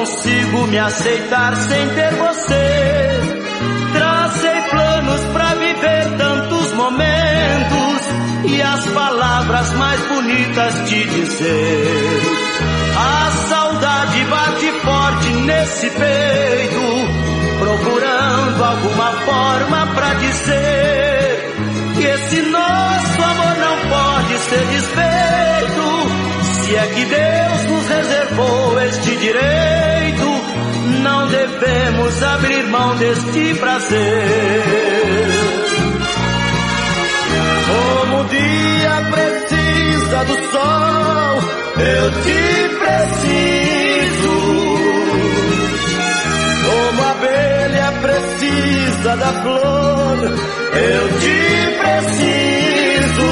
consigo me aceitar sem ter você. Tracei planos pra viver tantos momentos e as palavras mais bonitas te dizer. A saudade bate forte nesse peito, procurando alguma forma pra dizer que esse nosso amor não pode ser desfeito. Se é que Deus nos reservou este direito, não devemos abrir mão deste prazer. Como o dia precisa do sol, eu te preciso. Como a abelha precisa da flor, eu te preciso.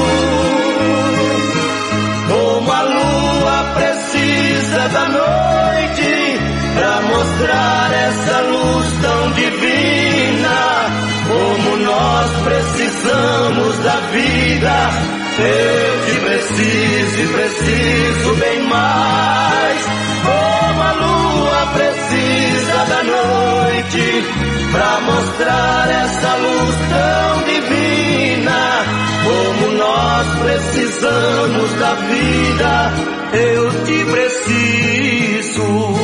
Como a lua precisa da noite pra mostrar essa luz tão divina, como nós precisamos da vida, eu te preciso e preciso bem mais. Como a lua precisa da noite pra mostrar essa luz tão divina, como nós precisamos da vida, eu te preciso.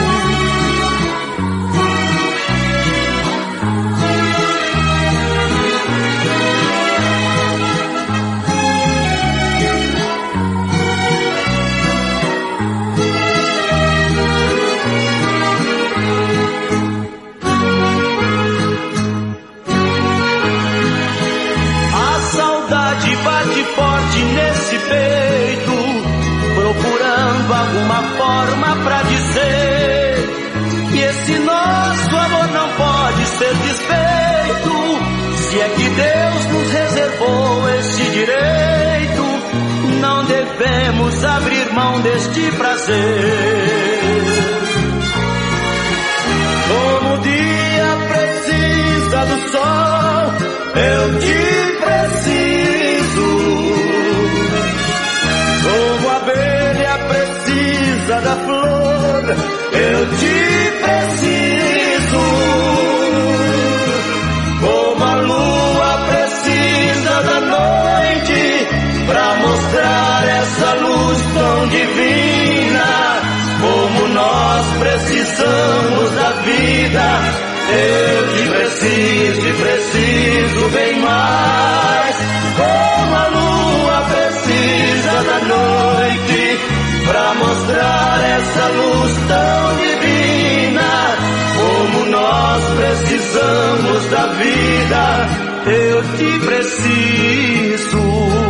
Nesse peito, procurando alguma forma pra dizer que esse nosso amor não pode ser desfeito. Se é que Deus nos reservou este direito, não devemos abrir mão deste prazer. Como o dia precisa do sol, eu te preciso. Como a abelha precisa da flor, eu te preciso. Como a lua precisa da noite pra mostrar essa luz tão divina, como nós precisamos da vida, eu te preciso e preciso bem mais. Como a lua precisa da noite pra mostrar essa luz tão divina, como nós precisamos da vida, eu te preciso.